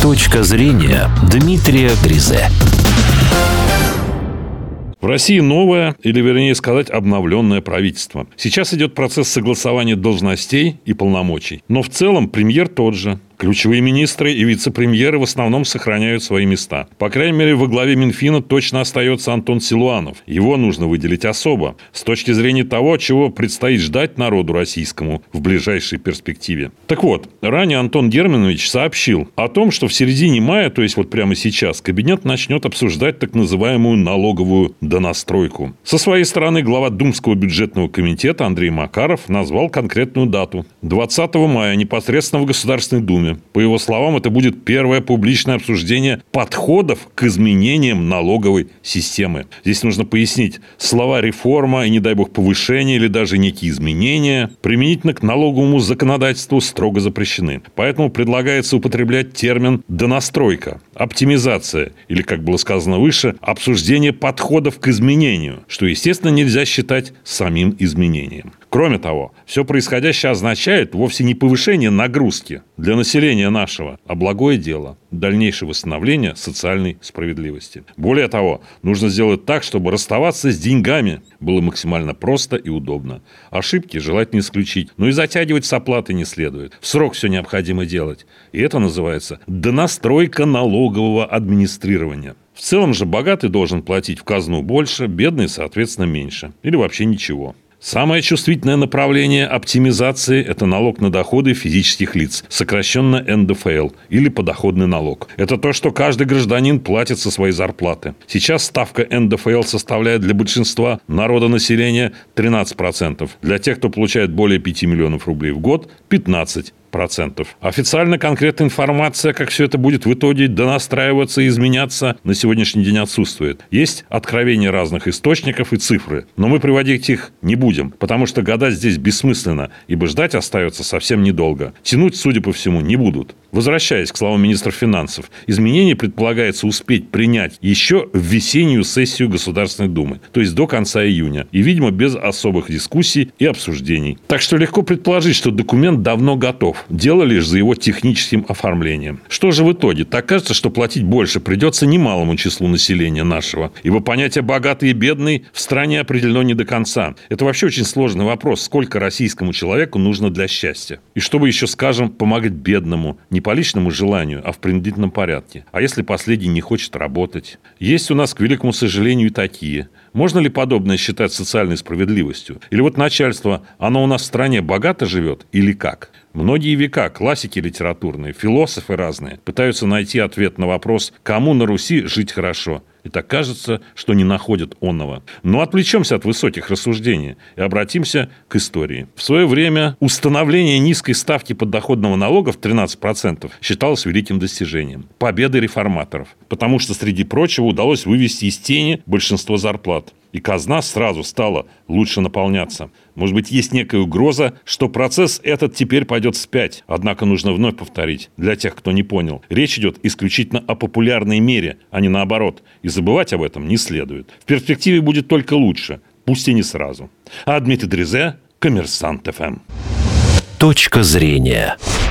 Точка зрения Дмитрия Дрезе. В России новое, или вернее сказать, обновленное правительство. Сейчас идет процесс согласования должностей и полномочий. Но в целом премьер тот же. Ключевые министры и вице-премьеры в основном сохраняют свои места. По крайней мере, во главе Минфина точно остается Антон Силуанов. Его нужно выделить особо, с точки зрения того, чего предстоит ждать народу российскому в ближайшей перспективе. Так вот, ранее Антон Германович сообщил о том, что в середине мая, то есть вот прямо сейчас, кабинет начнет обсуждать так называемую налоговую донастройку. Со своей стороны глава Думского бюджетного комитета Андрей Макаров назвал конкретную дату. 20 мая непосредственно в Государственной Думе. По его словам, это будет первое публичное обсуждение подходов к изменениям налоговой системы. Здесь нужно пояснить, слова «реформа» и, не дай бог, повышение или даже некие изменения применительно к налоговому законодательству строго запрещены. Поэтому предлагается употреблять термин «донастройка», «оптимизация» или, как было сказано выше, «обсуждение подходов к изменению», что, естественно, нельзя считать самим изменением. Кроме того, все происходящее означает вовсе не повышение нагрузки для населения нашего, а благое дело – дальнейшее восстановление социальной справедливости. Более того, нужно сделать так, чтобы расставаться с деньгами было максимально просто и удобно. Ошибки желательно исключить, но и затягивать с оплатой не следует. В срок все необходимо делать. И это называется донастройка налогового администрирования. В целом же богатый должен платить в казну больше, бедный, соответственно, меньше. Или вообще ничего. Самое чувствительное направление оптимизации – это налог на доходы физических лиц, сокращенно НДФЛ, или подоходный налог. Это то, что каждый гражданин платит со своей зарплаты. Сейчас ставка НДФЛ составляет для большинства народонаселения 13%. Для тех, кто получает более 5 миллионов рублей в год – 15%. Официально конкретная информация, как все это будет в итоге донастраиваться и изменяться, на сегодняшний день отсутствует. Есть откровения разных источников и цифры, но мы приводить их не будем, потому что гадать здесь бессмысленно, ибо ждать остается совсем недолго. Тянуть, судя по всему, не будут. Возвращаясь к словам министра финансов, изменения предполагается успеть принять еще в весеннюю сессию Государственной Думы, то есть до конца июня, и, видимо, без особых дискуссий и обсуждений. Так что легко предположить, что документ давно готов. Дело лишь за его техническим оформлением. Что же в итоге? Так кажется, что платить больше придется немалому числу населения нашего, ибо понятие «богатый» и «бедный» в стране определено не до конца. Это вообще очень сложный вопрос, сколько российскому человеку нужно для счастья. И чтобы еще, скажем, помогать бедному, не по личному желанию, а в принудительном порядке. А если последний не хочет работать? Есть у нас, к великому сожалению, и такие. Можно ли подобное считать социальной справедливостью? Или вот начальство, оно у нас в стране богато живет или как? Многие века классики литературные, философы разные пытаются найти ответ на вопрос, кому на Руси жить хорошо. И так кажется, что не находят онного. Но отвлечемся от высоких рассуждений и обратимся к истории. В свое время установление низкой ставки подоходного налога в 13% считалось великим достижением. Победой реформаторов. Потому что, среди прочего, удалось вывести из тени большинство зарплат. И казна сразу стала лучше наполняться. Может быть, есть некая угроза, что процесс этот теперь пойдет вспять. Однако нужно вновь повторить, для тех, кто не понял. Речь идет исключительно о популярной мере, а не наоборот. И забывать об этом не следует. В перспективе будет только лучше, пусть и не сразу. А Дмитрий Дрезе, Коммерсант ФМ. Точка зрения.